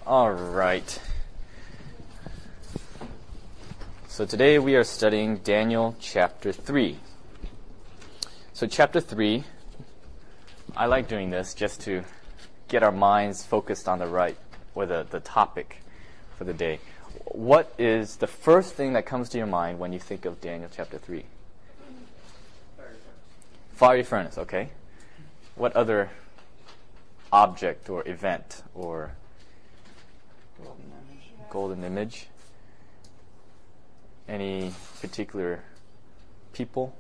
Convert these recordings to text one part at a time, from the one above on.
All right. So today we are studying Daniel chapter 3. So chapter 3, I like doing this just to get our minds focused on the right, or the topic for the day. What is the first thing that comes to your mind when you think of Daniel chapter 3? Fiery furnace, okay. What other object or event or golden image? Any particular people?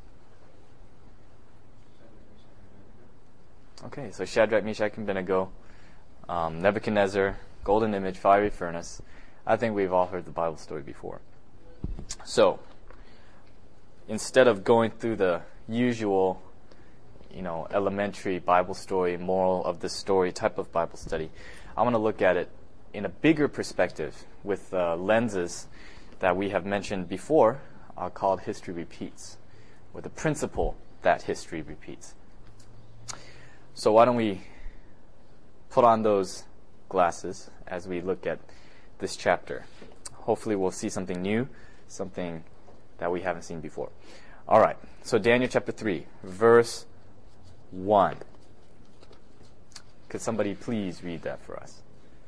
Okay, so Shadrach, Meshach, and Abednego, Nebuchadnezzar, golden image, fiery furnace. I think we've all heard the Bible story before. So, instead of going through the usual, elementary Bible story, moral of the story type of Bible study, I want to look at it in a bigger perspective with lenses that we have mentioned before, called history repeats, or the principle that history repeats. So why don't we put on those glasses as we look at this chapter. Hopefully we'll see something new, something that we haven't seen before. All right, so Daniel chapter 3, verse 1. Could somebody please read that for us?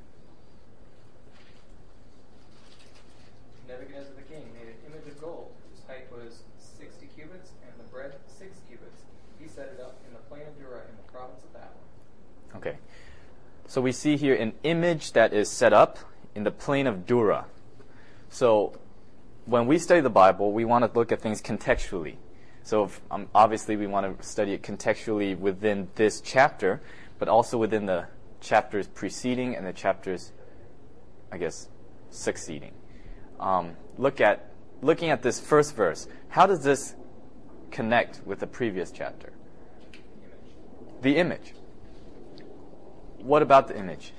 Nebuchadnezzar the king made an image of gold, whose height was 60 cubits, and the breadth 6 cubits. He set it up in the plain of Dura in the province of Babylon. Okay. So we see here an image that is set up in the plain of Dura. So when we study the Bible, we want to look at things contextually. So obviously we want to study it contextually within this chapter, but also within the chapters preceding and the chapters, succeeding. Looking at this first verse, how does this connect with the previous chapter? The image. What about the image?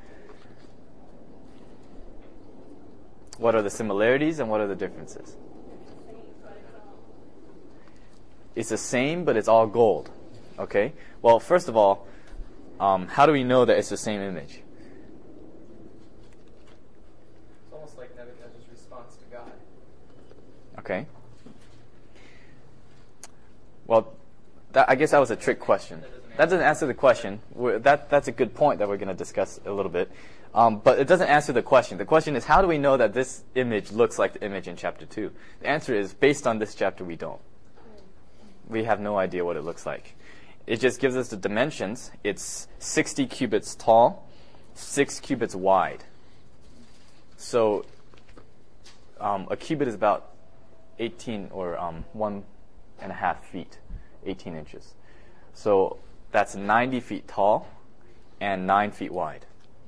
What are the similarities and what are the differences? It's the same, but it's all gold. Okay? Well, first of all, how do we know that it's the same image? It's almost like Nebuchadnezzar's response to God. Okay. Well, I guess that was a trick question. That doesn't answer the question. That's a good point that we're going to discuss a little bit. But it doesn't answer the question. The question is, how do we know that this image looks like the image in chapter 2? The answer is, based on this chapter, we don't. We have no idea what it looks like. It just gives us the dimensions. It's 60 cubits tall, 6 cubits wide. So a cubit is about 18 or 1.5 feet, 18 inches. So that's 90 feet tall and 9 feet wide.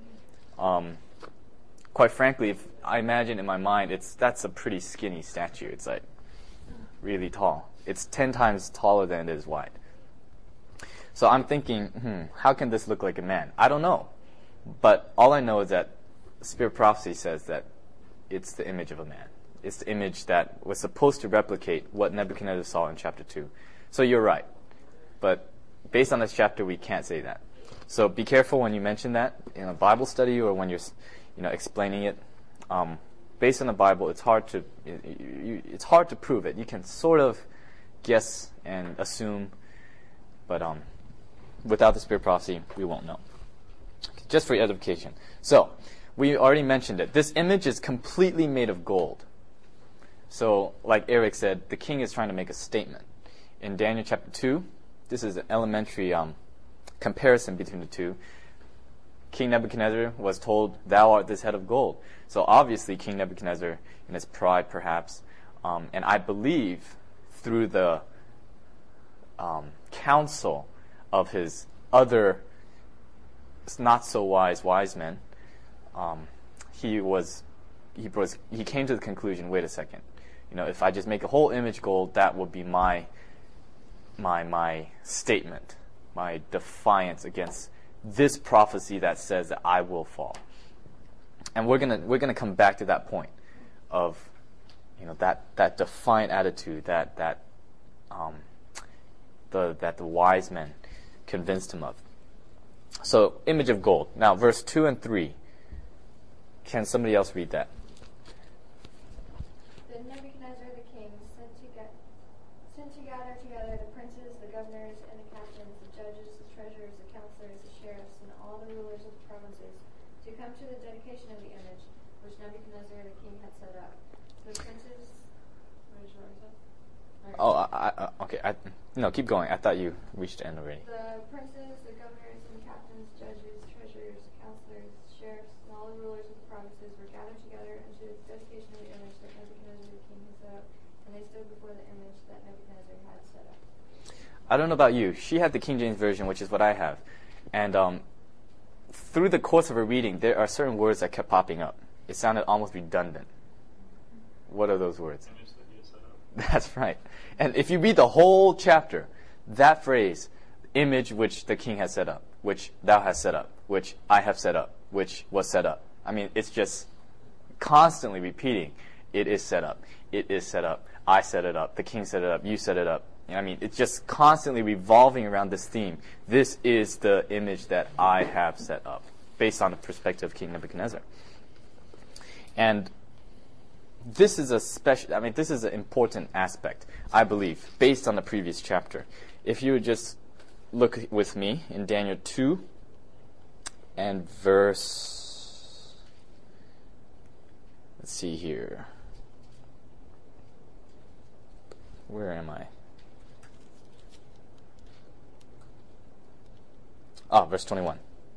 Quite frankly, if I imagine in my mind, that's a pretty skinny statue. It's like really tall. It's 10 times taller than it is wide. So I'm thinking, how can this look like a man? I don't know. But all I know is that Spirit of Prophecy says that it's the image of a man. It's the image that was supposed to replicate what Nebuchadnezzar saw in chapter 2. So you're right. But based on this chapter, we can't say that. So be careful when you mention that in a Bible study or when you're explaining it. Based on the Bible, it's hard to prove it. You can sort of guess and assume, but without the Spirit of Prophecy, we won't know. Just for your edification. So, we already mentioned it. This image is completely made of gold. So, like Eric said, the king is trying to make a statement. In Daniel chapter 2, this is an elementary comparison between the two. King Nebuchadnezzar was told, "Thou art this head of gold." So obviously King Nebuchadnezzar, in his pride perhaps, and I believe through the counsel of his other not so wise men, he came to the conclusion, wait a second, if I just make a whole image gold, that would be my statement, my defiance against this prophecy that says that I will fall. And we're gonna come back to that point of that defiant attitude that the wise men convinced him of. So, image of gold. Now, verse 2 and 3. Can somebody else read that? Then Nebuchadnezzar the king sent to gather together the princes, the governors, and the captains, the judges, the treasurers, the counselors, the sheriffs, and all the rulers of the provinces, to come to the dedication of the image which Nebuchadnezzar the king had set up. The princes. What did you want to say? Okay. No, keep going. I thought you reached the end already. The princes, the governors, and captains, judges, treasurers, counselors, sheriffs, and all the rulers of the provinces were gathered together unto the dedication of the image that Nebuchadnezzar the king had set up, and they stood before the image that Nebuchadnezzar had set up. I don't know about you. She had the King James Version, which is what I have. And through the course of her reading, there are certain words that kept popping up. It sounded almost redundant. What are those words? That's right. And if you read the whole chapter, that phrase, image which the king has set up, which thou hast set up, which I have set up, which was set up. I mean, it's just constantly repeating, it is set up, it is set up, I set it up, the king set it up, you set it up. I mean, it's just constantly revolving around this theme. This is the image that I have set up, based on the perspective of King Nebuchadnezzar. And this is this is an important aspect, I believe, based on the previous chapter. If you would just look with me in Daniel 2 and verse, let's see here. Where am I? Verse 21.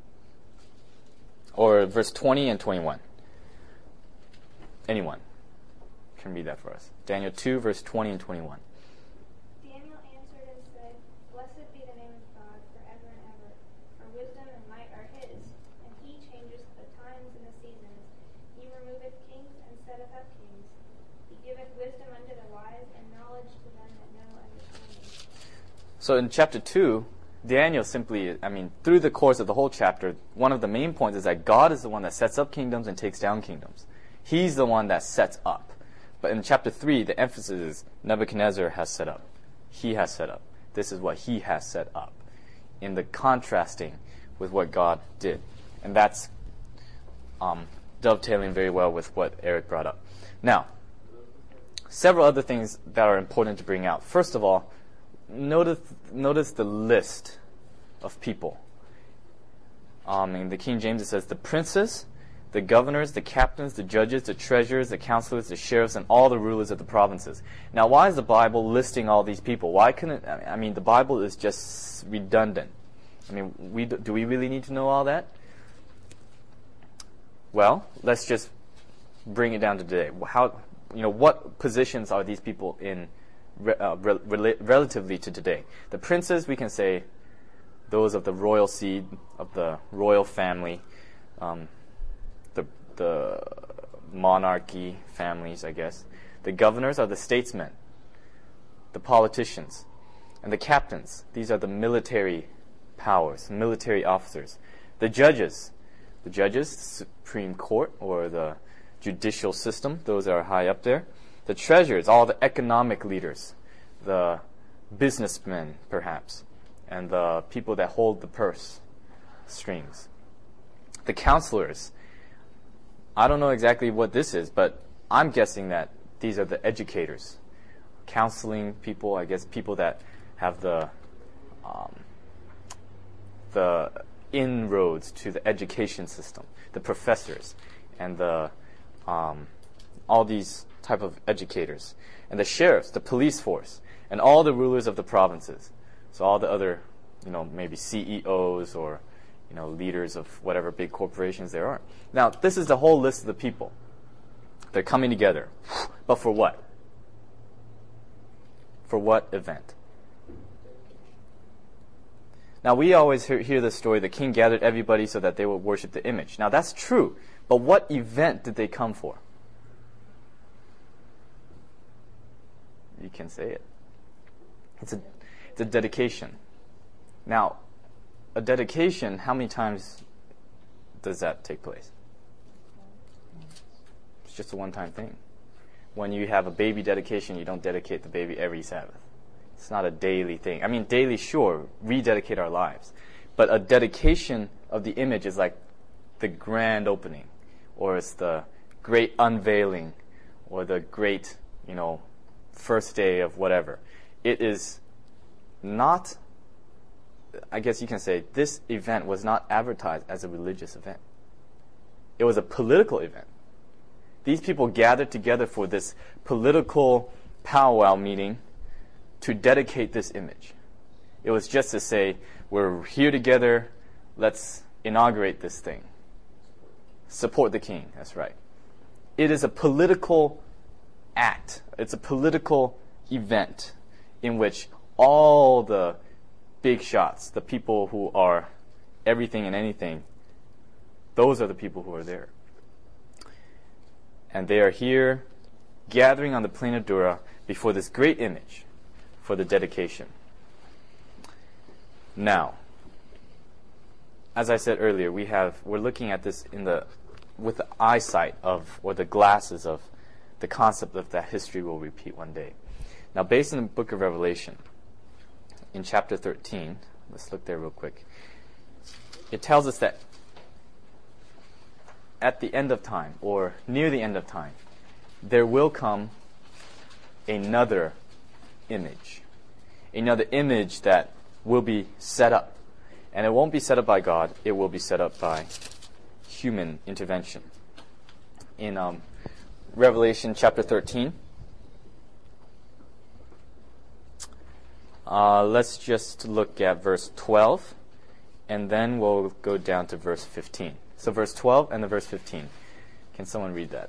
Or verse 20 and 21. Anyone can read that for us. Daniel 2, verse 20 and 21. Daniel answered and said, Blessed be the name of God forever and ever, for wisdom and might are his, and he changeth the times and the seasons. He removeth kings and setteth up kings. He giveth wisdom unto the wise, and knowledge to them that know understanding. So in chapter 2, Daniel simply, through the course of the whole chapter, one of the main points is that God is the one that sets up kingdoms and takes down kingdoms. He's the one that sets up. But in chapter 3, the emphasis is Nebuchadnezzar has set up. He has set up. This is what he has set up. In the contrasting with what God did. And that's dovetailing very well with what Eric brought up. Now, several other things that are important to bring out. First of all, notice the list of people. In the King James it says the princes, the governors, the captains, the judges, the treasurers, the counselors, the sheriffs, and all the rulers of the provinces. Now, why is the Bible listing all these people? Why couldn't the Bible is just redundant. Do we really need to know all that? Well, let's just bring it down to today. What positions are these people in relatively to today? The princes, we can say, those of the royal seed, of the royal family, the monarchy families, I guess. The governors are the statesmen, the politicians, and the captains. These are the military powers, military officers. The judges, the Supreme Court or the judicial system, those are high up there. The treasurers, all the economic leaders, the businessmen perhaps, and the people that hold the purse strings. The counselors, I don't know exactly what this is, but I'm guessing that these are the educators, counseling people, I guess people that have the inroads to the education system, the professors, and the all these type of educators, and the sheriffs, the police force, and all the rulers of the provinces. So all the other, maybe CEOs or leaders of whatever big corporations there are. Now, this is the whole list of the people. They're coming together. But for what? For what event? Now, we always hear the story, the king gathered everybody so that they would worship the image. Now, that's true. But what event did they come for? You can say it. It's a dedication. Now, a dedication, how many times does that take place? It's just a one-time thing. When you have a baby dedication, you don't dedicate the baby every Sabbath. It's not a daily thing. Daily, sure, rededicate our lives. But a dedication of the image is like the grand opening, or it's the great unveiling, or the great, first day of whatever. It is not, I guess you can say, this event was not advertised as a religious event. It was a political event. These people gathered together for this political powwow meeting to dedicate this image. It was just to say, we're here together, let's inaugurate this thing. Support the king, that's right. It is a political act. It's a political event in which all the big shots, the people who are everything and anything, those are the people who are there. And they are here gathering on the plain of Dura before this great image for the dedication. Now, as I said earlier, we're looking at this with the eyesight of, or the glasses of, the concept of that history will repeat one day. Now, based on the book of Revelation, in chapter 13, let's look there real quick. It tells us that at the end of time, or near the end of time, there will come another image. Another image that will be set up. And it won't be set up by God, it will be set up by human intervention. In Revelation chapter 13, let's just look at verse 12, and then we'll go down to verse 15. So verse 12 and the verse 15. Can someone read that?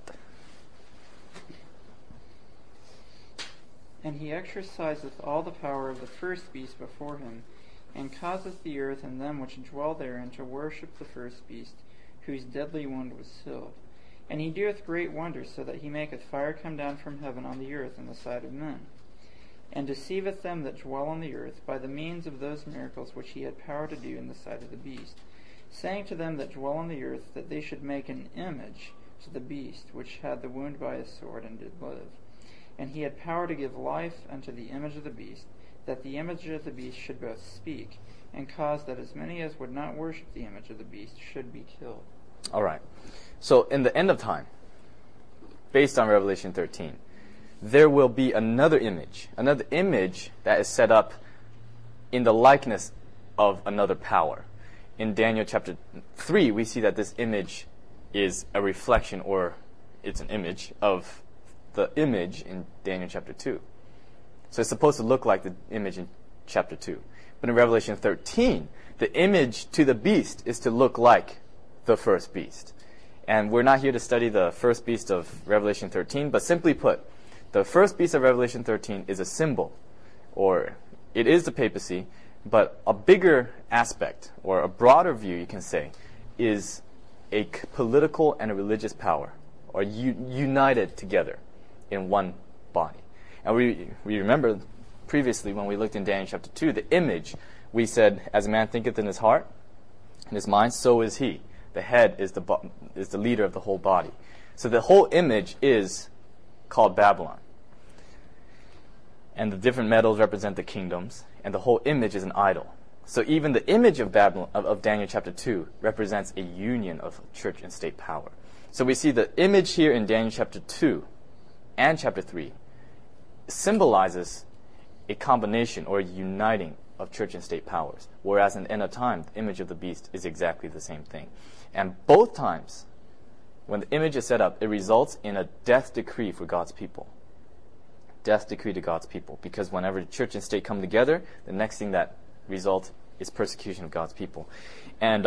And he exerciseth all the power of the first beast before him, and causeth the earth and them which dwell therein to worship the first beast, whose deadly wound was sealed. And he doeth great wonders, so that he maketh fire come down from heaven on the earth in the sight of men, and deceiveth them that dwell on the earth by the means of those miracles which he had power to do in the sight of the beast, saying to them that dwell on the earth that they should make an image to the beast, which had the wound by a sword and did live. And he had power to give life unto the image of the beast, that the image of the beast should both speak, and cause that as many as would not worship the image of the beast should be killed. All right. So in the end of time, based on Revelation 13, there will be another image that is set up in the likeness of another power. In Daniel chapter 3, we see that this image is a reflection, or it's an image of the image in Daniel chapter 2. So it's supposed to look like the image in chapter 2. But in Revelation 13, the image to the beast is to look like the first beast. And we're not here to study the first beast of Revelation 13, but simply put, the first beast of Revelation 13 is a symbol, or it is the papacy, but a bigger aspect, or a broader view, you can say, is a political and a religious power, or united together in one body. And we remember previously when we looked in Daniel chapter 2, the image, we said, as a man thinketh in his heart, in his mind, so is he. The head is the leader of the whole body. So the whole image is called Babylon. And the different metals represent the kingdoms, and the whole image is an idol. So even the image of Babylon, of Daniel chapter 2, represents a union of church and state power. So we see the image here in Daniel chapter 2 and chapter 3 symbolizes a combination or a uniting of church and state powers, whereas in the end of time, the image of the beast is exactly the same thing. And both times, when the image is set up, it results in a death decree for God's people. Death decree to God's people. Because whenever church and state come together, the next thing that results is persecution of God's people. And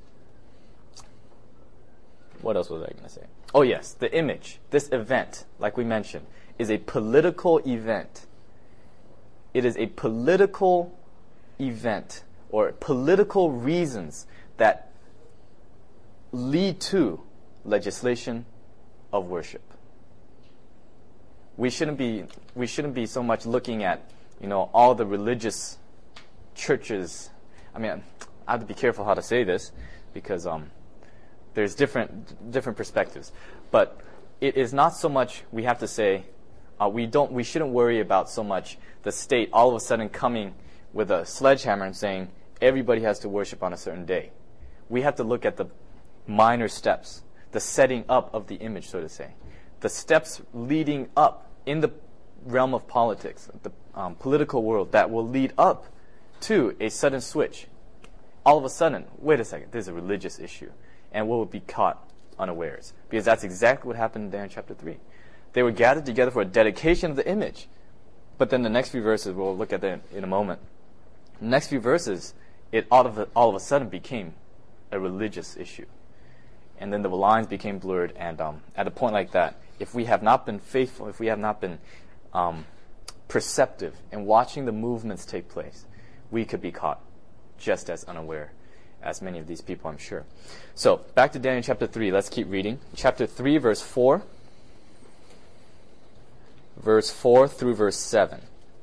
what else was I going to say? Oh yes, the image, this event, like we mentioned, is a political event. It is a political event, or political reasons that lead to legislation of worship. We shouldn't be so much looking at, all the religious churches. I mean, I have to be careful how to say this because there's different perspectives. But it is not so much we have to say we shouldn't worry about so much the state all of a sudden coming with a sledgehammer and saying everybody has to worship on a certain day. We have to look at the minor steps. the setting up of the image, so to say. The steps leading up in the realm of politics, the political world, that will lead up to a sudden switch. All of a sudden, wait a second, there's a religious issue, and we'll be caught unawares. Because that's exactly what happened in Daniel chapter 3. They were gathered together for a dedication of the image. But then the next few verses, we'll look at that in a moment. The next few verses, it all of a sudden became a religious issue. And then the lines became blurred, and at a point like that, if we have not been faithful, if we have not been perceptive in watching the movements take place, we could be caught just as unaware as many of these people, I'm sure. So, back to Daniel chapter 3. Let's keep reading. Chapter 3, verse 4. Verse 4 through verse 7.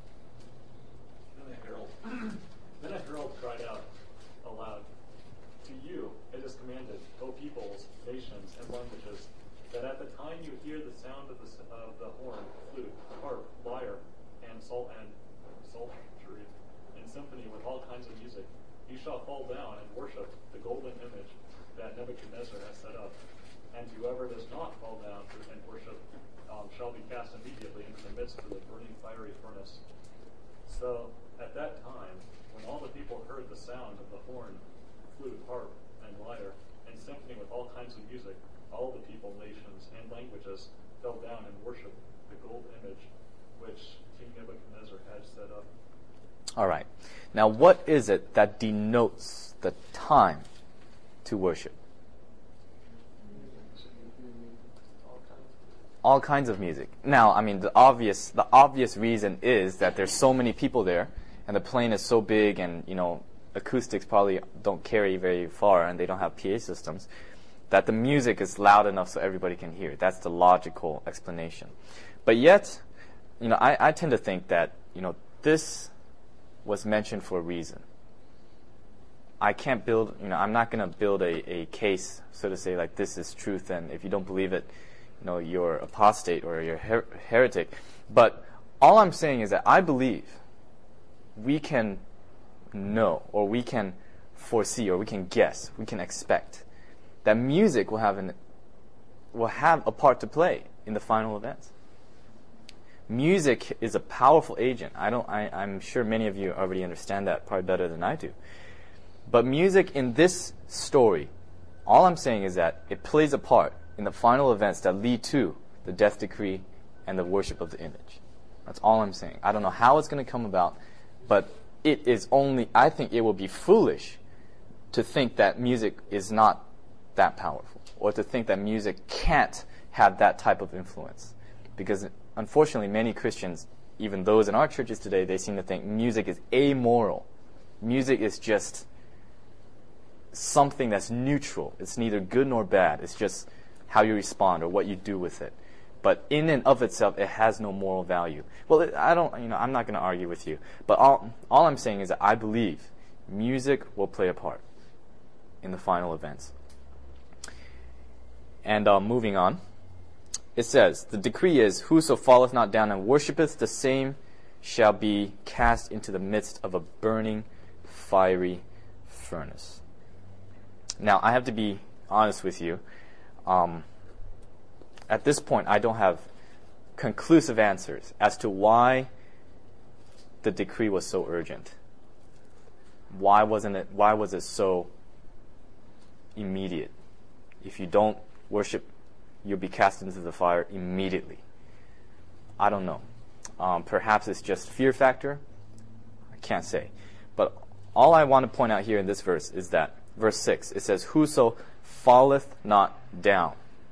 Then a herald cried out aloud, "To you it is commanded, O peoples, nations, and languages, that at the time you hear the sound of the horn, flute, harp, lyre, and psaltery, and symphony with all kinds of music, you shall fall down and worship the golden image that Nebuchadnezzar has set up. And whoever does not fall down and worship shall be cast immediately into the midst of the burning fiery furnace." So at that time, when all the people heard the sound of the horn, flute, harp, and lyre, and symphony with all kinds of music, all the people, nations, and languages fell down and worshipped the gold image which King Nebuchadnezzar had set up. All right. Now, what is it that denotes the time to worship? All kinds of music. Now, I mean, the obvious reason is that there's so many people there, and the plane is so big, and acoustics probably don't carry very far, and they don't have PA systems, that the music is loud enough so everybody can hear. That's the logical explanation. But yet, I tend to think that this was mentioned for a reason. I can't build, I'm not going to build a case, so to say, like this is truth, and if you don't believe it, you're apostate or you're heretic. But all I'm saying is that I believe we can know, or we can foresee, or we can guess, we can expect that music will have a part to play in the final events. Music is a powerful agent. I'm sure many of you already understand that probably better than I do. But music in this story, all I'm saying is that it plays a part in the final events that lead to the death decree and the worship of the image. That's all I'm saying. I don't know how it's going to come about, but I think it will be foolish to think that music is not that powerful, or to think that music can't have that type of influence. Because unfortunately, many Christians, even those in our churches today, they seem to think music is amoral. Music is just something that's neutral. It's neither good nor bad. It's just how you respond or what you do with it. But in and of itself, it has no moral value. Well, I'm not going to argue with you. But all I'm saying is that I believe music will play a part in the final events. And moving on, it says, the decree is, whoso falleth not down and worshipeth, the same shall be cast into the midst of a burning, fiery furnace. Now, I have to be honest with you. At this point, I don't have conclusive answers as to why the decree was so urgent. Why was it so immediate? If you don't worship, you'll be cast into the fire immediately. I don't know. Perhaps it's just fear factor. I can't say. But all I want to point out here in this verse is that, verse 6, it says, whoso falleth not down.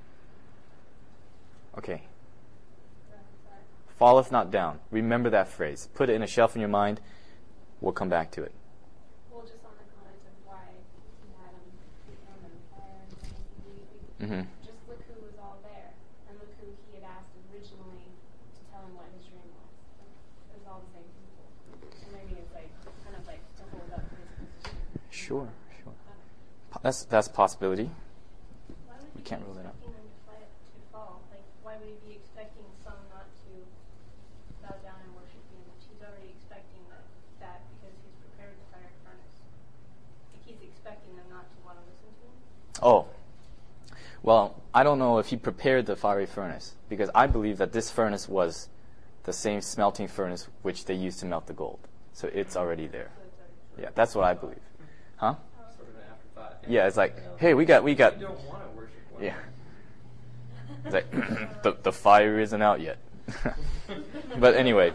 Okay. Falleth not down. Remember that phrase. Put it in a shelf in your mind. We'll come back to it. Well, just on the comments of why he had him thrown in the fire. Just look who was all there, and look who he had asked originally to tell him what his dream was. It was all the same people. So maybe it's kind of to hold up his position. Sure. That's a possibility. Why would We he can't be rule that out. expecting them to fall? Why would he be expecting some not to bow down and worship the image? He's already expecting that because he's prepared the fire furnace. He's expecting them not to want to listen to him. Oh. Well, I don't know if he prepared the fiery furnace, because I believe that this furnace was the same smelting furnace which they used to melt the gold. So it's already there. Yeah, that's what I believe. Huh? Sort of an afterthought. Yeah, it's like, hey, we got. You don't want to worship one. Yeah. It's like, the fire isn't out yet. But anyway.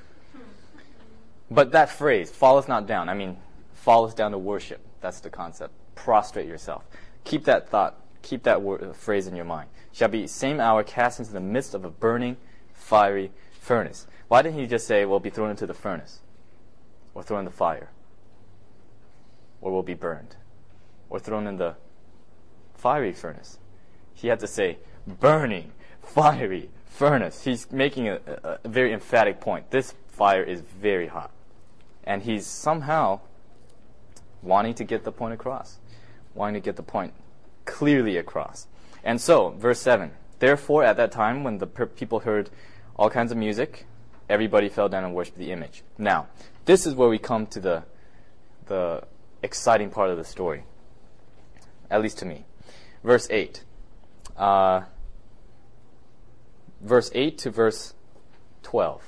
But that phrase, falleth not down, I mean, falleth down to worship. That's the concept. Prostrate yourself. Keep that thought, keep that phrase in your mind. Shall be same hour cast into the midst of a burning, fiery furnace. Why didn't he just say, will be thrown into the furnace? Or thrown in the fire? Or will be burned? Or thrown in the fiery furnace? He had to say, burning, fiery furnace. He's making a very emphatic point. This fire is very hot. And he's somehow wanting to get the point across. Wanting to get the point clearly across. And so, verse 7. Therefore, at that time, when the people heard all kinds of music, everybody fell down and worshipped the image. Now, this is where we come to the exciting part of the story. At least to me. Verse 8. Verse 8 to verse 12.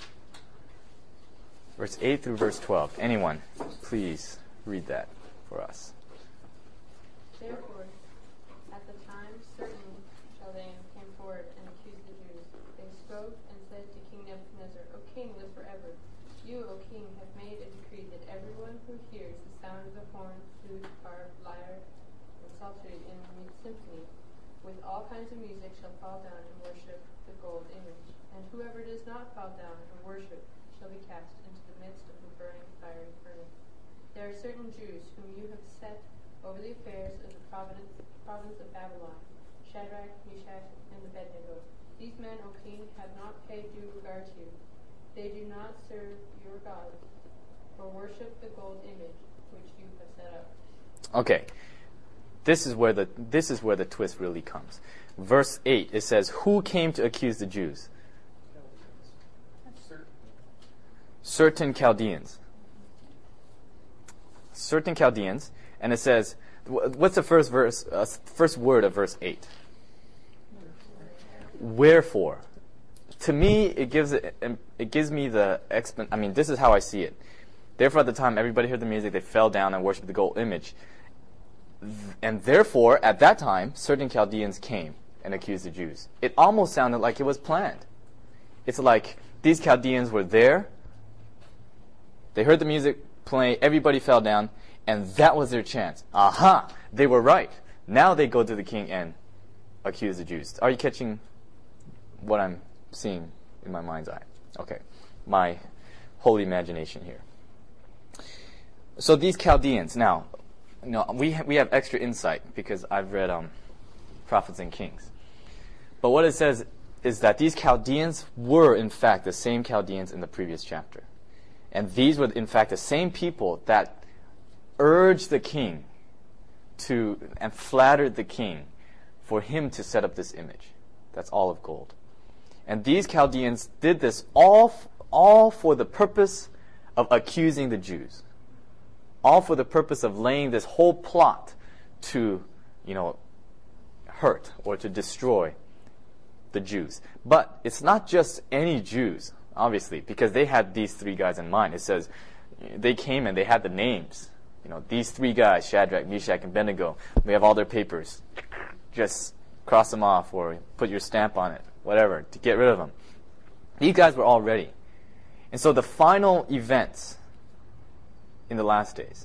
Verse 8 through verse 12. Anyone, please read that for us. Therefore, at the time certain Chaldeans came forward and accused the Jews. They spoke and said to King Nebuchadnezzar, O king, live forever. You, O king, have made a decree that everyone who hears the sound of the horn, flute, harp, lyre, and psaltery in symphony, with all kinds of music, shall fall down and worship the gold image. And whoever does not fall down and worship shall be cast into the midst of the burning fiery furnace. There are certain Jews whom you have set over the affairs of the province of Babylon, Shadrach, Meshach, and Abednego. These men, O king, have not paid due regard to you. They do not serve your gods, or worship the gold image which you have set up. Okay. This is where the twist really comes. Verse 8, it says, who came to accuse the Jews? Certain Chaldeans. Certain Chaldeans. And it says, what's the first word of verse 8? Wherefore. To me, it gives me the this is how I see it. Therefore, at the time, everybody heard the music, they fell down and worshipped the gold image. And therefore, at that time, certain Chaldeans came and accused the Jews. It almost sounded like it was planned. It's like these Chaldeans were there, they heard the music playing, everybody fell down, and that was their chance. Aha! They were right. Now they go to the king and accuse the Jews. Are you catching what I'm seeing in my mind's eye? Okay. My holy imagination here. So these Chaldeans, now, we have extra insight because I've read Prophets and Kings. But what it says is that these Chaldeans were, in fact, the same Chaldeans in the previous chapter. And these were, in fact, the same people that urged the king and flattered the king for him to set up this image. That's all of gold. And these Chaldeans did this all for the purpose of accusing the Jews. All for the purpose of laying this whole plot to, hurt or to destroy the Jews. But it's not just any Jews, obviously, because they had these three guys in mind. It says they came and they had the names. These three guys, Shadrach, Meshach, and Abednego, we have all their papers. Just cross them off or put your stamp on it, whatever, to get rid of them. These guys were all ready. And so the final events in the last days.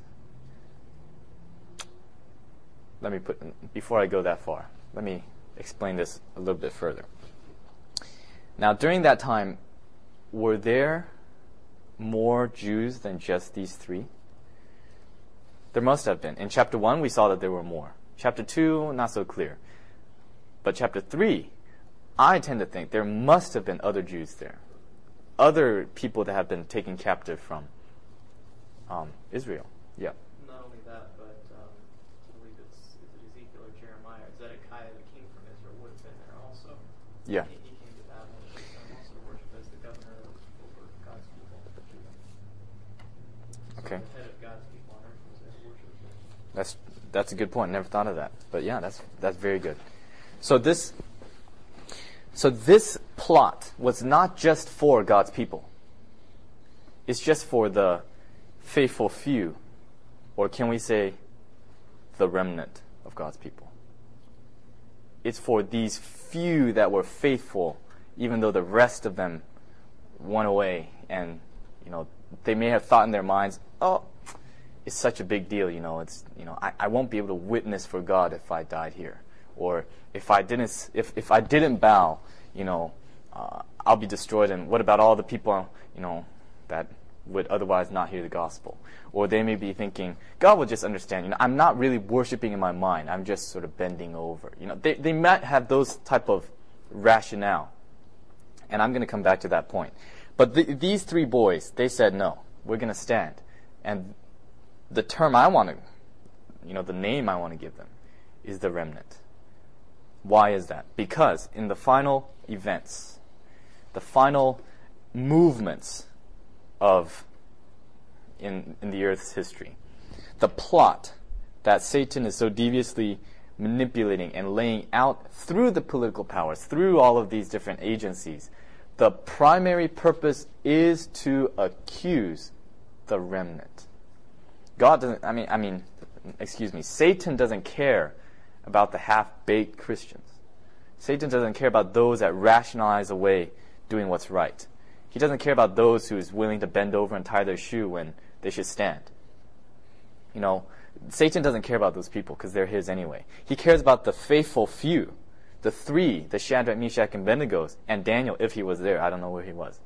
Before I go that far, let me explain this a little bit further. Now, during that time, were there more Jews than just these three? There must have been. In chapter 1, we saw that there were more. Chapter 2, not so clear. But chapter 3, I tend to think there must have been other Jews there. Other people that have been taken captive from Israel. Yeah. Not only that, but I believe it's Ezekiel or Jeremiah. Zedekiah, the king from Israel, would have been there also. Yeah. He came to Babylon and also worshipped as the governor over God's people. So Okay. the head of God's people on earth was there to worship him. That's a good point. Never thought of that. But yeah, that's very good. So this plot was not just for God's people. It's just for the faithful few, or can we say the remnant of God's people. It's for these few that were faithful, even though the rest of them went away. And, they may have thought in their minds, oh, it's such a big deal, I won't be able to witness for God if I died here. Or if I didn't bow, I'll be destroyed. And what about all the people, that would otherwise not hear the gospel? Or they may be thinking, God will just understand. I'm not really worshiping in my mind. I'm just sort of bending over. They might have those type of rationale. And I'm going to come back to that point. But these three boys, they said, no, we're going to stand. And the term I want to, the name I want to give them is the remnant. Why is that? Because in the final events, the final movements in the earth's history, the plot that Satan is so deviously manipulating and laying out through the political powers, through all of these different agencies, the primary purpose is to accuse the remnant. Satan doesn't care about the half-baked Christians. Satan doesn't care about those that rationalize away doing what's right. He doesn't care about those who is willing to bend over and tie their shoe when they should stand. Satan doesn't care about those people because they're his anyway. He cares about the faithful few, the three, the Shadrach, Meshach, and Abednego, and Daniel, if he was there. I don't know where he was.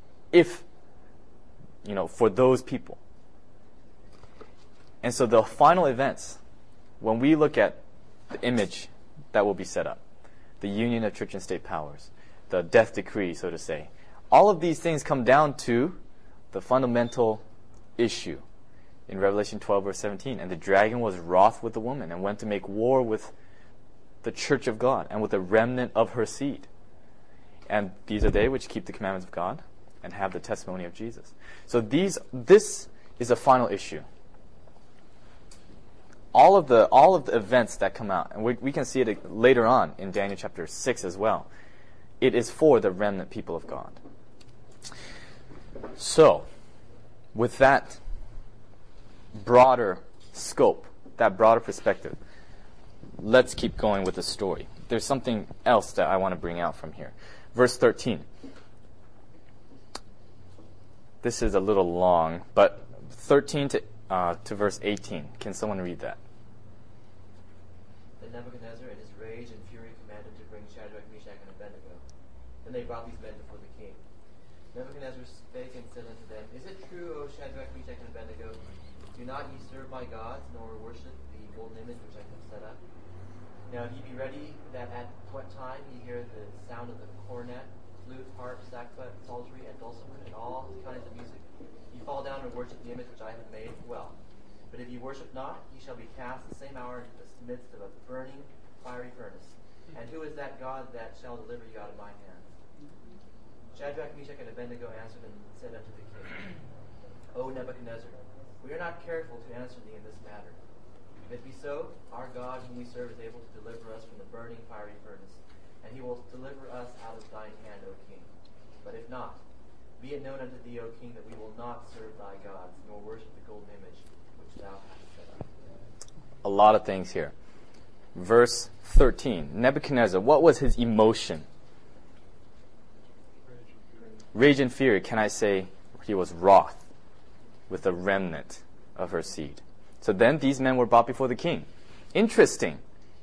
For those people. And so the final events, when we look at the image that will be set up, the union of church and state powers, the death decree, so to say, all of these things come down to the fundamental issue in Revelation 12, verse 17. And the dragon was wroth with the woman and went to make war with the church of God and with the remnant of her seed. And these are they which keep the commandments of God and have the testimony of Jesus. So this is a final issue. All of the events that come out, and we can see it later on in Daniel chapter 6 as well, it is for the remnant people of God. So, with that broader scope, that broader perspective, let's keep going with the story. There's something else that I want to bring out from here. Verse 13. This is a little long, but 13 to verse 18. Can someone read that? Then Nebuchadnezzar in his rage and fury commanded to bring Shadrach, Meshach, and Abednego. Then they brought these men before the king. Nebuchadnezzar spake and said unto them, Is it true, O Shadrach, Meshach, and Abednego, do not ye serve my gods, nor worship the golden image which I have set up? Now ye be ready that at what time ye hear the sound of the cornet, flute, harp, sackbut, psaltery, and dulcimer, and all kinds of music, ye fall down and worship the image which I have made. Well, but if ye worship not, ye shall be cast the same hour into the midst of a burning fiery furnace. And who is that God that shall deliver you out of my hand? Shadrach, Meshach, and Abednego answered and said unto the king, O Nebuchadnezzar, we are not careful to answer thee in this matter. If it be so, our God whom we serve is able to deliver us from the burning fiery furnace, and he will deliver us out of thine hand, O king. But if not, be it known unto thee, O king, that we will not serve thy gods, nor worship the golden image which thou hast set up. A lot of things here. Verse 13. Nebuchadnezzar, what was his emotion? Rage and fury. Can I say he was wroth with the remnant of her seed? So then these men were brought before the king. Interesting.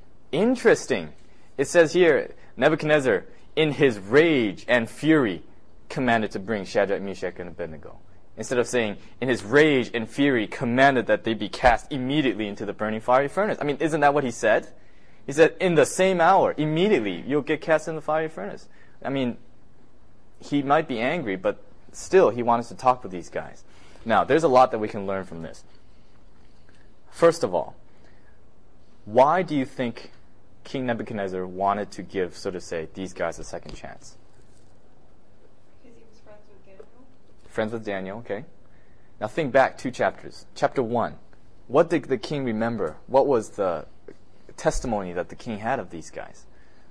It says here, Nebuchadnezzar, in his rage and fury, commanded to bring Shadrach, Meshach, and Abednego. Instead of saying, in his rage and fury, commanded that they be cast immediately into the burning fiery furnace. Isn't that what he said? He said, in the same hour, immediately, you'll get cast in the fiery furnace. He might be angry, but still, he wanted to talk with these guys. Now, there's a lot that we can learn from this. First of all, why do you think King Nebuchadnezzar wanted to give, so to say, these guys a second chance? Because he was friends with Daniel. Friends with Daniel, okay. Now think back 2 chapters. Chapter 1. What did the king remember? What was the testimony that the king had of these guys?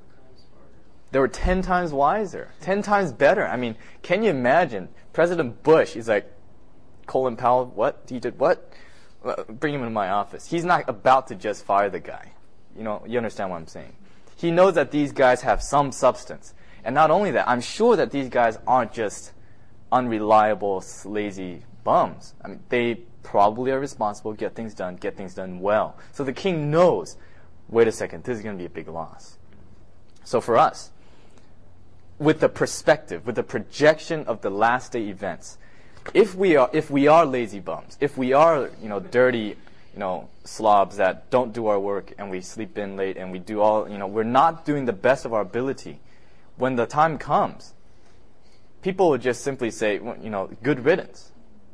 They were 10 times wiser, 10 times better. I mean, can you imagine? President Bush is like, Colin Powell, what? He did what? Bring him into my office. He's not about to just fire the guy. You understand what I'm saying. He knows that these guys have some substance. And not only that, I'm sure that these guys aren't just unreliable, lazy bums. I mean, they probably are responsible, get things done well. So the king knows, wait a second, this is going to be a big loss. So for us, with the perspective, with the projection of the last day events, if we are lazy bums, if we are, dirty, slobs that don't do our work and we sleep in late and we do all, we're not doing the best of our ability, when the time comes, people will just simply say, good riddance.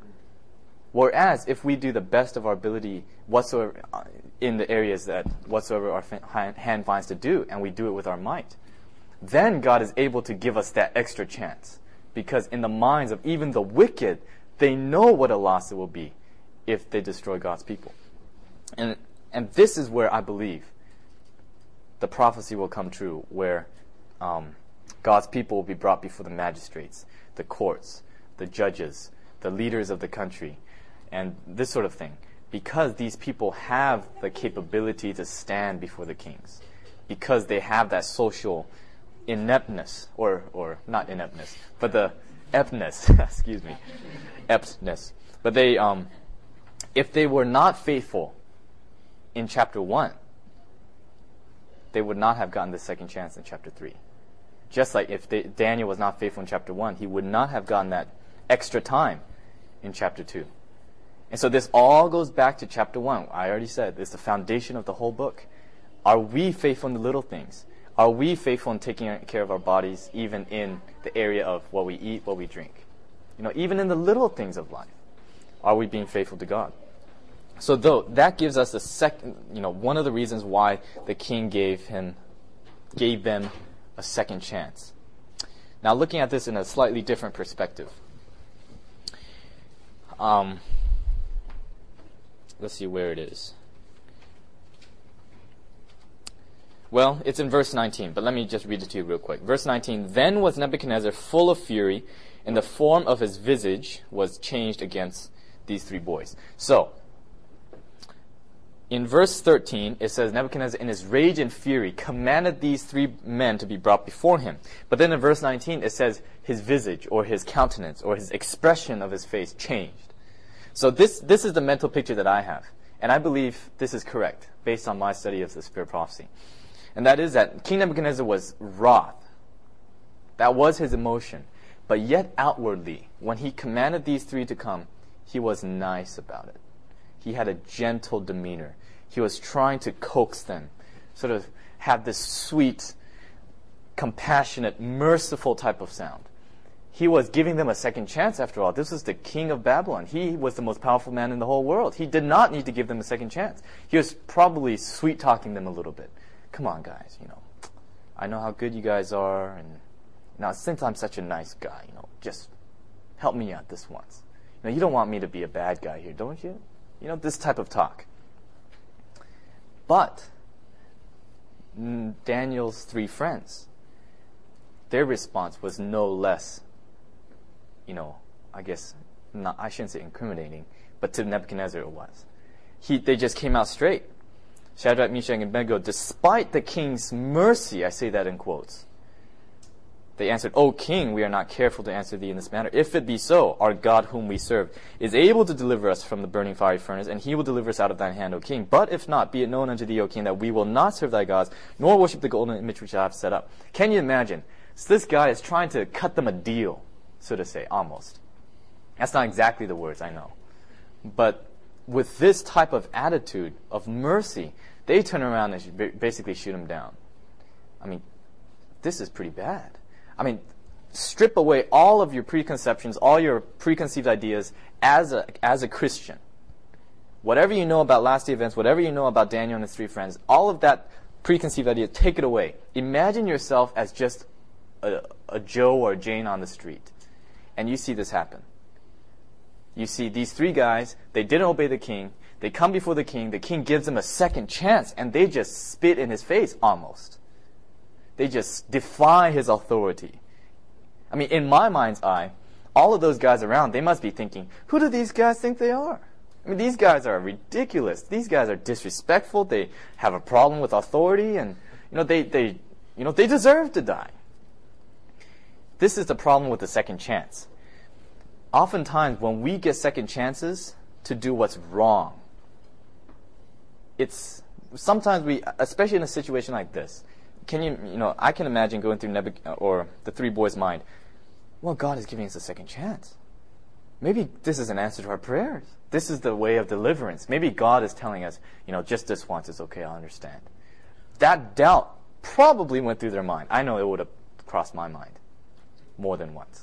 Whereas if we do the best of our ability whatsoever in the areas that whatsoever our hand finds to do, and we do it with our might, then God is able to give us that extra chance. Because in the minds of even the wicked, they know what a loss it will be if they destroy God's people. And this is where I believe the prophecy will come true, where God's people will be brought before the magistrates, the courts, the judges, the leaders of the country, and this sort of thing. Because these people have the capability to stand before the kings. Because they have that social ineptness, or not ineptness, but the eptness, excuse me, eptness. But they, if they were not faithful in chapter 1, they would not have gotten the second chance in chapter 3. Just like if Daniel was not faithful in chapter 1, he would not have gotten that extra time in chapter 2. And so this all goes back to chapter 1. I already said it's the foundation of the whole book. Are we faithful in the little things? Are we faithful in taking care of our bodies, even in the area of what we eat, what we drink? Even in the little things of life, are we being faithful to God? So that gives us the second, one of the reasons why the king gave them a second chance. Now, looking at this in a slightly different perspective, let's see where it is. Well, it's in verse 19, but let me just read it to you real quick. Verse 19, Then was Nebuchadnezzar full of fury, and the form of his visage was changed against these 3 boys. So, in verse 13, it says, Nebuchadnezzar in his rage and fury commanded these 3 men to be brought before him. But then in verse 19, it says his visage, or his countenance, or his expression of his face changed. So this is the mental picture that I have. And I believe this is correct, based on my study of the spirit prophecy. And that is that King Nebuchadnezzar was wroth. That was his emotion. But yet outwardly, when he commanded these 3 to come, he was nice about it. He had a gentle demeanor. He was trying to coax them, sort of have this sweet, compassionate, merciful type of sound. He was giving them a second chance after all. This was the king of Babylon. He was the most powerful man in the whole world. He did not need to give them a second chance. He was probably sweet-talking them a little bit. Come on, guys, I know how good you guys are, and now since I'm such a nice guy, just help me out this once. You don't want me to be a bad guy here, don't you? This type of talk. But Daniel's 3 friends, their response was no less, I guess, I shouldn't say incriminating, but to Nebuchadnezzar it was. They just came out straight. Shadrach, Meshach, and Abednego, despite the king's mercy, I say that in quotes, they answered, O king, we are not careful to answer thee in this manner. If it be so, our God whom we serve is able to deliver us from the burning fiery furnace, and he will deliver us out of thine hand, O king. But if not, be it known unto thee, O king, that we will not serve thy gods, nor worship the golden image which I have set up. Can you imagine? So this guy is trying to cut them a deal, so to say, almost. That's not exactly the words, I know. But with this type of attitude of mercy, they turn around and basically shoot him down. I mean, this is pretty bad. I mean, strip away all of your preconceptions, all your preconceived ideas as a Christian. Whatever you know about last day events, whatever you know about Daniel and his 3 friends, all of that preconceived idea, take it away. Imagine yourself as just a Joe or a Jane on the street. And you see this happen. You see these 3 guys, they didn't obey the king. They come before the king gives them a second chance, and they just spit in his face almost. They just defy his authority. I mean, in my mind's eye, all of those guys around, they must be thinking, who do these guys think they are? I mean, these guys are ridiculous. These guys are disrespectful. They have a problem with authority, and they deserve to die. This is the problem with the second chance. Oftentimes, when we get second chances to do what's wrong, sometimes we, especially in a situation like this, I can imagine going through the three boys' mind. Well, God is giving us a second chance. Maybe this is an answer to our prayers. This is the way of deliverance. Maybe God is telling us, just this once is okay, I understand. That doubt probably went through their mind. I know it would have crossed my mind more than once.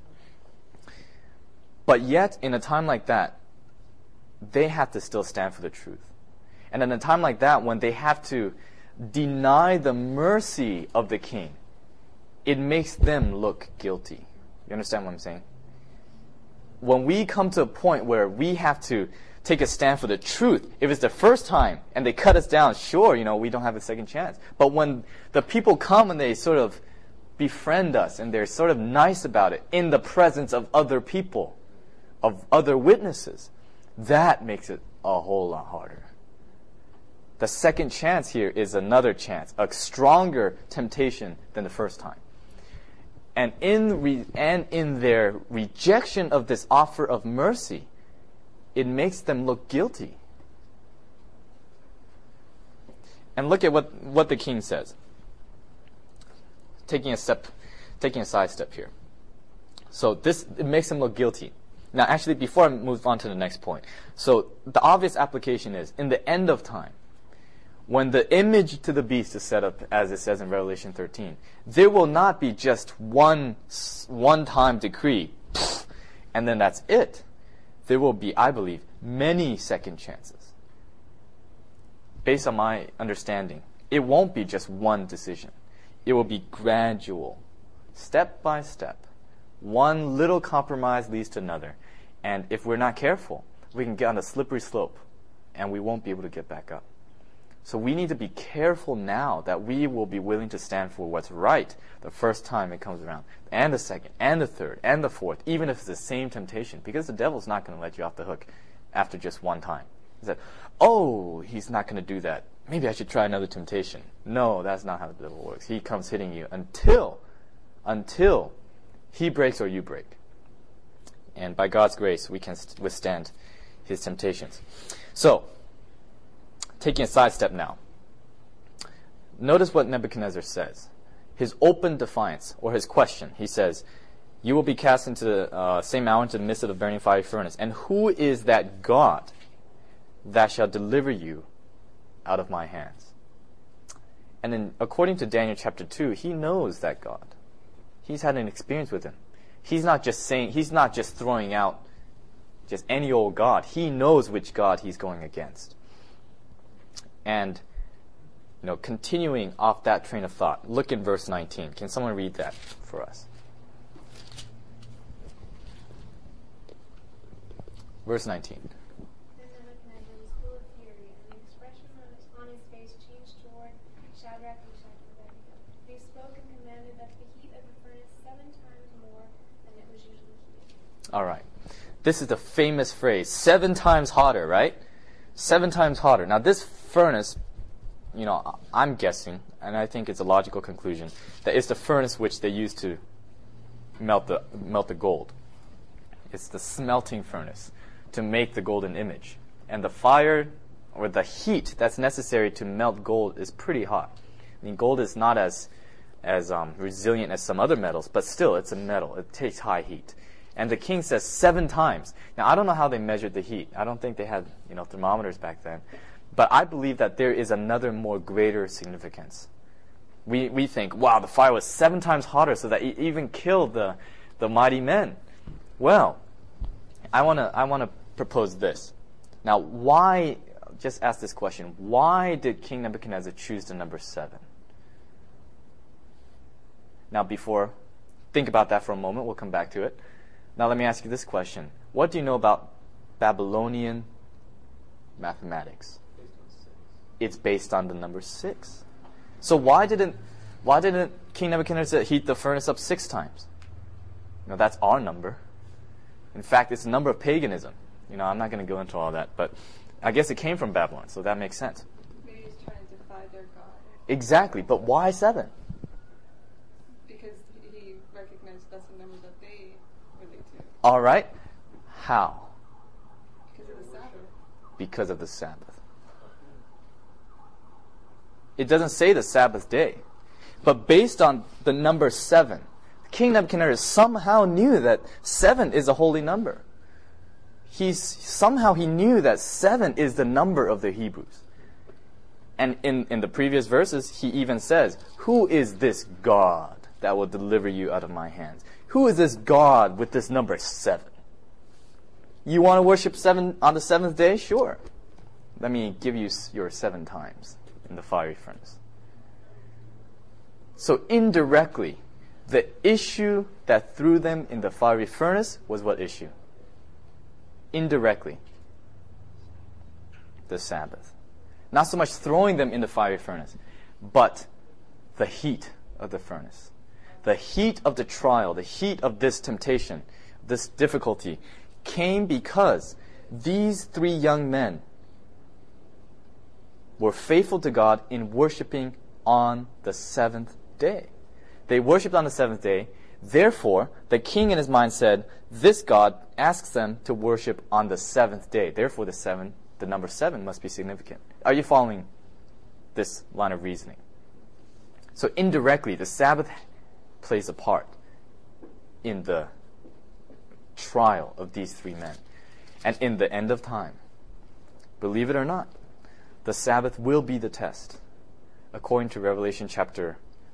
But yet, in a time like that, they have to still stand for the truth. And in a time like that, when they have to deny the mercy of the king, it makes them look guilty. You understand what I'm saying? When we come to a point where we have to take a stand for the truth, if it's the first time and they cut us down, sure, we don't have a second chance. But when the people come and they sort of befriend us and they're sort of nice about it in the presence of other people, of other witnesses, that makes it a whole lot harder. The second chance here is another chance, a stronger temptation than the first time. And in their rejection of this offer of mercy, it makes them look guilty. And look at what the king says. Taking a side step here. So it makes them look guilty. Now, actually, before I move on to the next point, so the obvious application is, in the end of time, when the image to the beast is set up, as it says in Revelation 13, there will not be just one-time decree, and then that's it. There will be, I believe, many second chances. Based on my understanding, it won't be just one decision. It will be gradual, step by step. One little compromise leads to another. And if we're not careful, we can get on a slippery slope, and we won't be able to get back up. So we need to be careful now that we will be willing to stand for what's right the first time it comes around, and the second, and the third, and the fourth, even if it's the same temptation, because the devil's not going to let you off the hook after just one time. He said, he's not going to do that. Maybe I should try another temptation. No, that's not how the devil works. He comes hitting you until he breaks or you break. And by God's grace, we can withstand his temptations. So, taking a side step now. Notice what Nebuchadnezzar says. His open defiance, or his question. He says, you will be cast into the same hour into the midst of the burning fiery furnace. And who is that God that shall deliver you out of my hands? And then, according to Daniel chapter 2, he knows that God. He's had an experience with him. He's not just throwing out just any old God. He knows which God he's going against. And, continuing off that train of thought, look in verse 19. Can someone read that for us? Verse 19. Then Nebuchadnezzar was full of fury, and the expression on his face changed toward Shadrach, Meshach, and Abednego. They spoke and commanded that the heat of the furnace 7 times more than it was usually heated. All right. This is the famous phrase, 7 times hotter, right? 7 times hotter. Now, this furnace, I'm guessing, and I think it's a logical conclusion, that it's the furnace which they use to melt the gold. It's the smelting furnace to make the golden image. And the fire or the heat that's necessary to melt gold is pretty hot. I mean, gold is not as resilient as some other metals, but still, it's a metal. It takes high heat. And the king says 7 times. Now, I don't know how they measured the heat. I don't think they had, thermometers back then. But I believe that there is another more greater significance. We think, wow, the fire was 7 times hotter so that it even killed the mighty men. Well, I want to propose this. Now, why, just ask this question, why did King Nebuchadnezzar choose the number 7? Now, think about that for a moment. We'll come back to it. Now, let me ask you this question. What do you know about Babylonian mathematics? It's based on the number 6. So why didn't Why didn't King Nebuchadnezzar heat the furnace up 6 times? That's our number. In fact, it's the number of paganism. I'm not going to go into all that, but I guess it came from Babylon, so that makes sense. Maybe he's trying to defy their God. Exactly, but why 7? Because he recognized that's the number that they relate to. All right. How? Because of the Sabbath. Because of the Sabbath. It doesn't say the Sabbath day, but based on the number 7, King Nebuchadnezzar somehow knew that 7 is a holy number. Somehow he knew that 7 is the number of the Hebrews. And in the previous verses, he even says, who is this God that will deliver you out of my hands? Who is this God with this number 7? You want to worship 7 on the 7th day? Sure. Let me give you your 7 times in the fiery furnace. So indirectly, the issue that threw them in the fiery furnace was what issue? Indirectly, the Sabbath. Not so much throwing them in the fiery furnace, but the heat of the furnace. The heat of the trial, the heat of this temptation, this difficulty, came because these 3 young men were faithful to God in worshiping on the 7th day. They worshipped on the 7th day. Therefore, the king in his mind said, this God asks them to worship on the 7th day. Therefore, the number 7 must be significant. Are you following this line of reasoning? So indirectly, the Sabbath plays a part in the trial of these 3 men. And in the end of time, believe it or not, the Sabbath will be the test. According to Revelation chapter,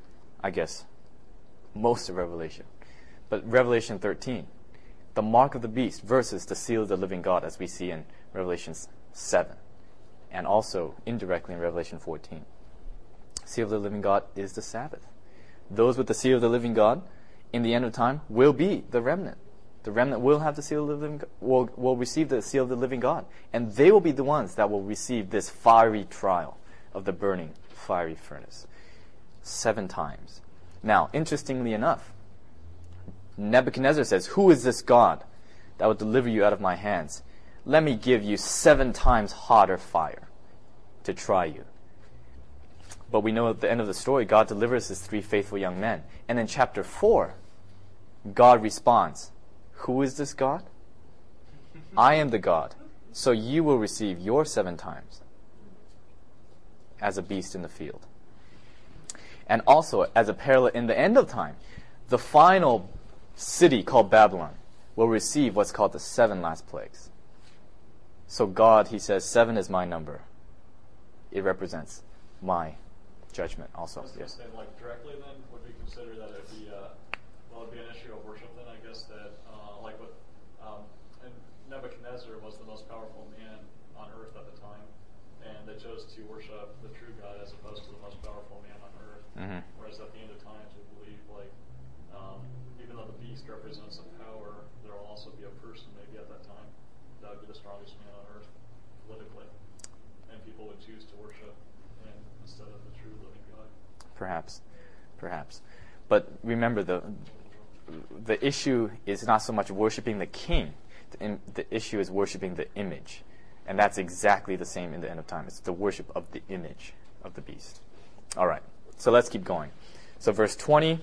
most of Revelation. But Revelation 13, the mark of the beast versus the seal of the living God, as we see in Revelation 7, and also indirectly in Revelation 14. Seal of the living God is the Sabbath. Those with the seal of the living God in the end of time will be the remnant. The remnant will have the seal of the living God, will receive the seal of the living God. And they will be the ones that will receive this fiery trial of the burning fiery furnace. 7 times. Now, interestingly enough, Nebuchadnezzar says, who is this God that will deliver you out of my hands? Let me give you 7 times hotter fire to try you. But we know at the end of the story, God delivers his 3 faithful young men. And in chapter 4, God responds, who is this God? I am the God. So you will receive your 7 times as a beast in the field. And also, as a parallel in the end of time, the final city called Babylon will receive what's called the 7 last plagues. So God, he says, 7 is my number. It represents my judgment also. Yes. Say, directly then, would we consider that it'd be an issue of worship then? I guess that and Nebuchadnezzar was the most powerful man on earth at the time, and they chose to worship the true God as opposed to the most powerful man on earth. Mm-hmm. Whereas at the end of times, we believe even though the beast represents a power, there will also be a person maybe at that time that would be the strongest man on earth politically, and people would choose to worship him instead of the true living God. Perhaps. But remember, the issue is not so much worshiping the king. The issue is worshiping the image. And that's exactly the same in the end of time. It's the worship of the image of the beast. All right. So let's keep going. So verse 20.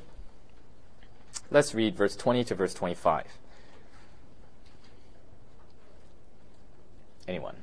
Let's read verse 20 to verse 25. Anyone?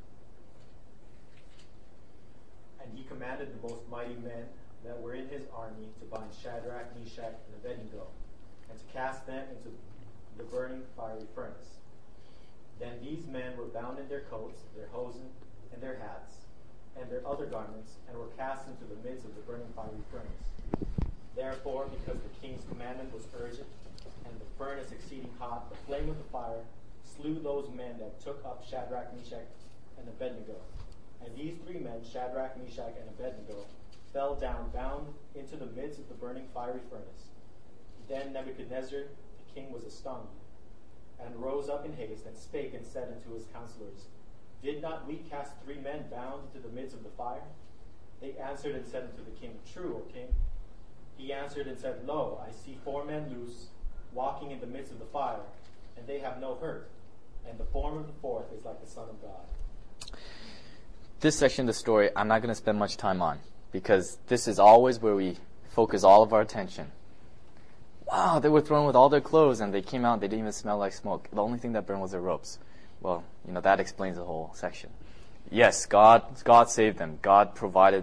And he commanded the most mighty men that were in his army to bind Shadrach, Meshach, and Abednego, and to cast them into the burning fiery furnace. Then these men were bound in their coats, their hosen, and their hats, and their other garments, and were cast into the midst of the burning fiery furnace. Therefore, because the king's commandment was urgent, and the furnace exceeding hot, the flame of the fire slew those men that took up Shadrach, Meshach, and Abednego. And these 3 men, Shadrach, Meshach, and Abednego, fell down bound into the midst of the burning fiery furnace. Then Nebuchadnezzar, the king, was astonished, and rose up in haste, and spake and said unto his counselors, Did not we cast 3 men bound into the midst of the fire? They answered and said unto the king, True, O king. He answered and said, Lo, I see 4 men loose, walking in the midst of the fire, and they have no hurt, and the form of the 4th is like the Son of God. This section of the story I'm not going to spend much time on, because this is always where we focus all of our attention. Wow, they were thrown with all their clothes, and they came out, they didn't even smell like smoke. The only thing that burned was their robes. Well, that explains the whole section. Yes, God saved them. God provided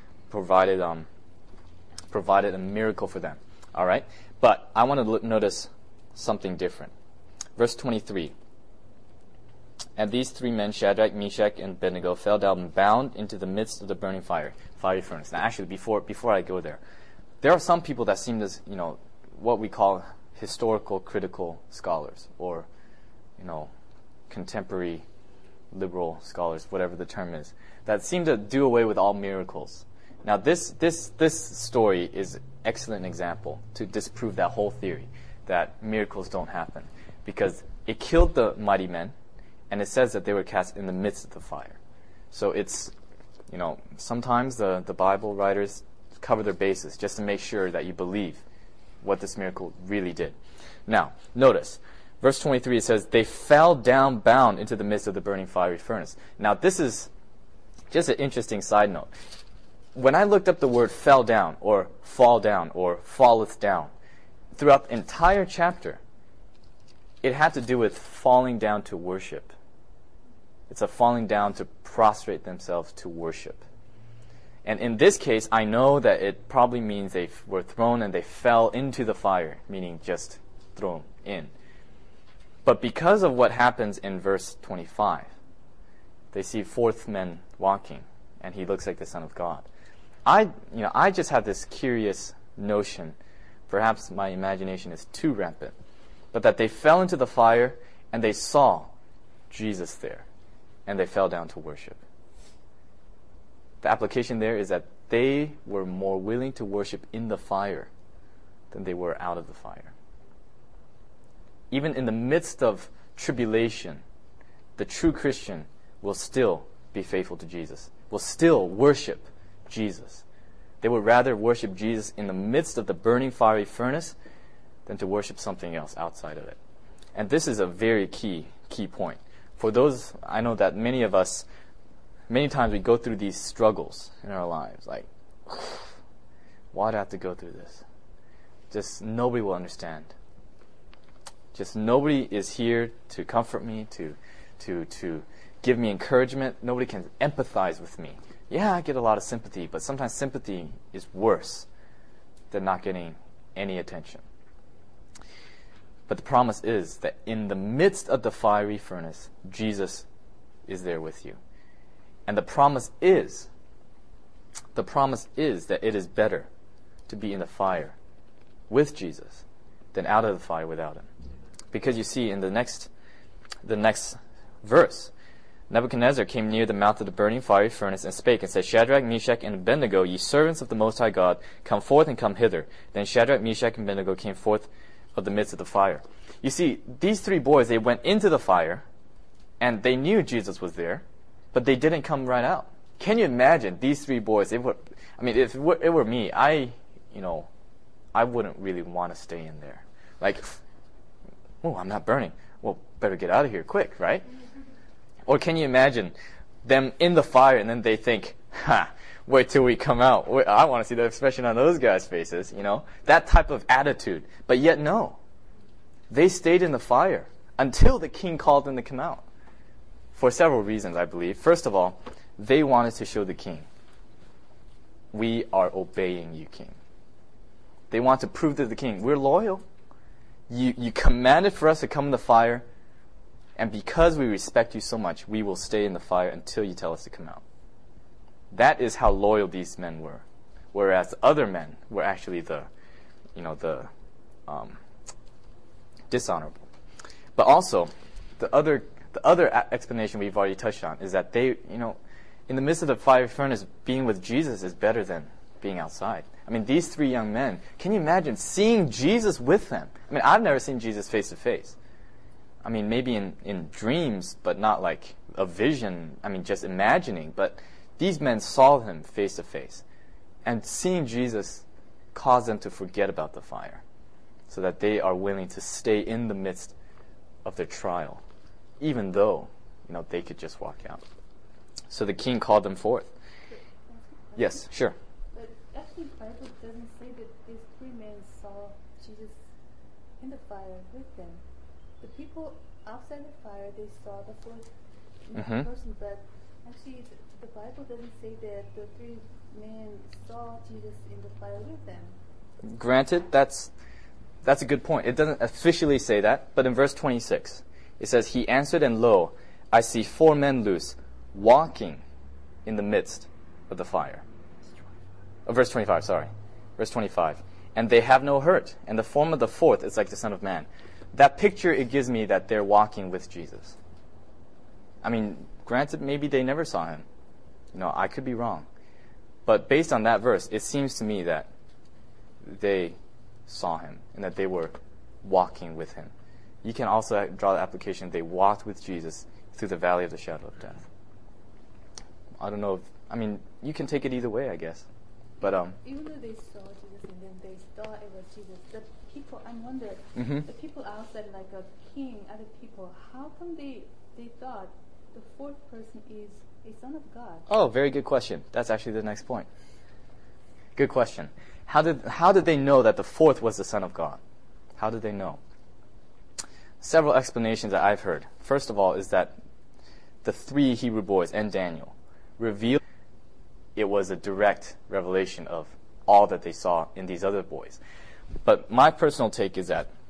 a miracle for them. All right? But I want to notice something different. Verse 23. And these 3 men, Shadrach, Meshach, and Abednego, fell down bound into the midst of the burning fiery furnace. Now, actually, before I go there are some people that seem to, what we call historical critical scholars, or, contemporary liberal scholars, whatever the term is, that seem to do away with all miracles. Now, this story is an excellent example to disprove that whole theory that miracles don't happen, because it killed the mighty men, and it says that they were cast in the midst of the fire. So it's, sometimes the Bible writers cover their bases just to make sure that you believe what this miracle really did. Now, notice, verse 23, it says, they fell down bound into the midst of the burning fiery furnace. Now, this is just an interesting side note. When I looked up the word fell down, or fall down, or falleth down, throughout the entire chapter, it had to do with falling down to worship. It's a falling down to prostrate themselves to worship. And in this case, I know that it probably means they were thrown and they fell into the fire, meaning just thrown in. But because of what happens in verse 25, they see 4th men walking, and he looks like the Son of God. I just have this curious notion, perhaps my imagination is too rampant, but that they fell into the fire and they saw Jesus there, and they fell down to worship. The application there is that they were more willing to worship in the fire than they were out of the fire. Even in the midst of tribulation, the true Christian will still be faithful to Jesus, will still worship Jesus. They would rather worship Jesus in the midst of the burning fiery furnace than to worship something else outside of it. And this is a very key point. For those, I know that many of us, many times we go through these struggles in our lives. Like, why do I have to go through this? Just nobody will understand. Just nobody is here to comfort me, to give me encouragement. Nobody can empathize with me. Yeah, I get a lot of sympathy, but sometimes sympathy is worse than not getting any attention. But the promise is that in the midst of the fiery furnace, Jesus is there with you. And the promise is that it is better to be in the fire with Jesus than out of the fire without him. Because you see in the next verse, Nebuchadnezzar came near the mouth of the burning fiery furnace and spake and said, Shadrach, Meshach, and Abednego, ye servants of the Most High God, come forth and come hither. Then Shadrach, Meshach, and Abednego came forth of the midst of the fire. You see, these 3 boys, they went into the fire, and they knew Jesus was there, but they didn't come right out. Can you imagine these 3 boys? If it were me, I wouldn't really want to stay in there. Like, oh, I'm not burning. Well, better get out of here quick, right? Or can you imagine them in the fire and then they think, wait till we come out. I want to see the expression on those guys' faces, that type of attitude. But yet, no. They stayed in the fire until the king called them to come out. For several reasons, I believe. First of all, they wanted to show the king, we are obeying you, king. They want to prove to the king, we're loyal. You commanded for us to come in the fire, and because we respect you so much, we will stay in the fire until you tell us to come out. That is how loyal these men were. Whereas the other men were actually the dishonorable. But also, the other explanation we've already touched on is that they, in the midst of the fiery furnace, being with Jesus is better than being outside. These 3 young men, can you imagine seeing Jesus with them? I've never seen Jesus face to face. Maybe in dreams, but not like a vision. Just imagining. But these men saw him face to face. And seeing Jesus cause them to forget about the fire, so that they are willing to stay in the midst of their trial, even though, they could just walk out. So the king called them forth. Yes, sure. But actually, the Bible doesn't say that these three men saw Jesus in the fire with them. The people outside the fire, they saw the fourth person, but actually the Bible doesn't say that the three men saw Jesus in the fire with them. Granted, that's a good point. It doesn't officially say that, but in verse 26, it says, "He answered, and lo, I see 4 men loose, walking in the midst of the fire." Verse 25, sorry. Verse 25. "And they have no hurt, and the form of the fourth is like the Son of Man." That picture, it gives me that they're walking with Jesus. I mean, granted, maybe they never saw him. I could be wrong. But based on that verse, it seems to me that they saw him and that they were walking with him. You can also draw the application, they walked with Jesus through the valley of the shadow of death. I don't know you can take it either way, I guess. But even though they saw Jesus and then they thought it was Jesus, the people, I wonder, the people outside, like a king, other people, how come they thought the fourth person is a son of God? Oh, very good question. That's actually the next point. Good question. How did they know that the fourth was the Son of God? How did they know? Several explanations that I've heard. First of all is that the 3 Hebrew boys and Daniel revealed it was a direct revelation of all that they saw in these other boys. But my personal take is that